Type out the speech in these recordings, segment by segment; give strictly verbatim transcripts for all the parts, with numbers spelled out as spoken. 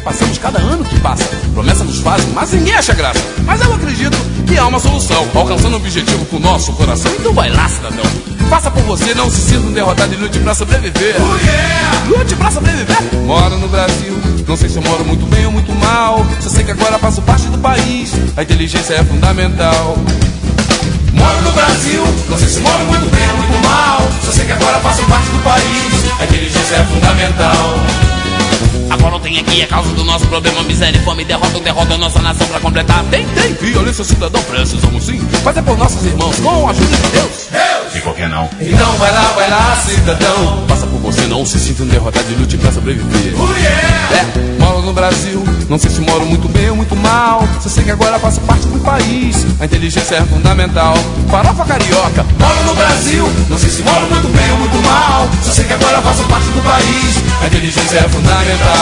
passamos cada ano que passa. Promessa nos fazem, mas ninguém acha graça. Mas eu acredito que há uma solução, alcançando o objetivo com o nosso coração. Então vai lá, cidadão, faça por você, não se sinta um derrotado e lute pra sobreviver. Oh, yeah! Lute pra sobreviver. Moro no Brasil, não sei se eu moro muito bem ou muito mal. Só sei que agora faço parte do país, a inteligência é fundamental. Moro no Brasil, não sei se moro muito bem ou muito mal. Só sei que agora faço parte do país, a inteligência é fundamental. Agora eu tenho aqui a causa do nosso problema, miséria e fome, derrota, derrota a nossa nação pra completar. Tem, tem, violência, cidadão, precisamos sim fazer por nossos irmãos, com a ajuda de Deus. Deus! E por que não? Então vai lá, vai lá, cidadão, faça por você, não se sinta um derrotado e lute pra sobreviver. Oh, yeah! É, moro no Brasil, não sei se moro muito bem ou muito mal. Só sei que agora faço parte do país, a inteligência é fundamental. Farofa carioca, moro no Brasil, não sei se moro muito bem ou muito mal. Só sei que agora faço parte do país, a inteligência é fundamental.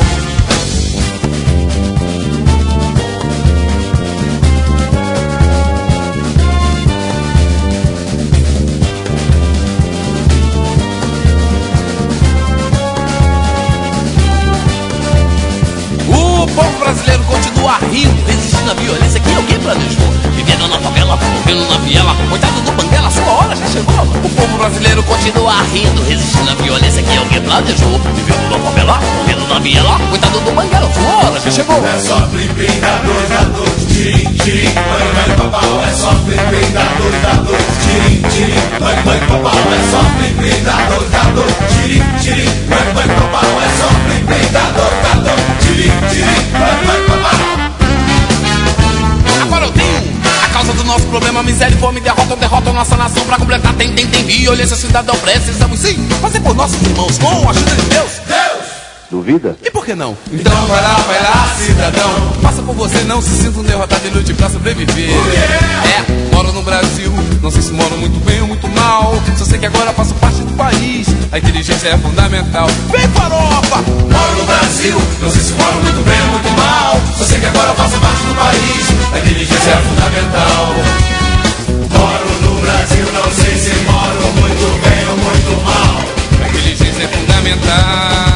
O povo brasileiro continua rindo, resistindo à violência que alguém planejou. Vivendo na favela, morrendo na viela, coitado do Banguela, sua hora já chegou. O povo brasileiro continua rindo, resistindo à violência que alguém planejou. Vivendo na favela, morrendo na viela, coitado do Banguela, sua hora já chegou. É só flipim da dois, da dois, tirim, tirim, mãe, mãe, papau. É só flipim da dois, da dois, tirim, tirim, mãe, mãe, papau. É só flipim da dois, da dois, tirim, tirim, mãe, mãe, papau. É só flipim da dois, da dois, tirim, tirim, mãe, mãe, papau. Agora eu tenho a causa do nosso problema, miséria e fome, derrota, derrota a nossa nação pra completar. Tem, tem, tem violência, cidadão, precisamos sim fazer por nossos irmãos, com a ajuda de Deus. Deus! Duvida? E por que não? Então vai lá, vai lá, cidadão, faça por você, não se sinta um derrotado e lute pra sobreviver. Oh, yeah! É, moro no Brasil, não sei se moro muito bem ou muito mal. Só sei que agora faço parte do país, a inteligência é fundamental. Vem, farofa! Moro no Brasil, não sei se moro muito bem ou muito mal. Só sei que agora faço parte do país, a inteligência é fundamental. Moro no Brasil, não sei se moro muito bem ou muito mal. A inteligência é fundamental.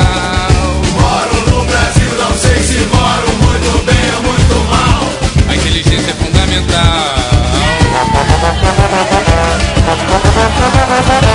Moro muito bem ou muito mal. A inteligência é fundamental.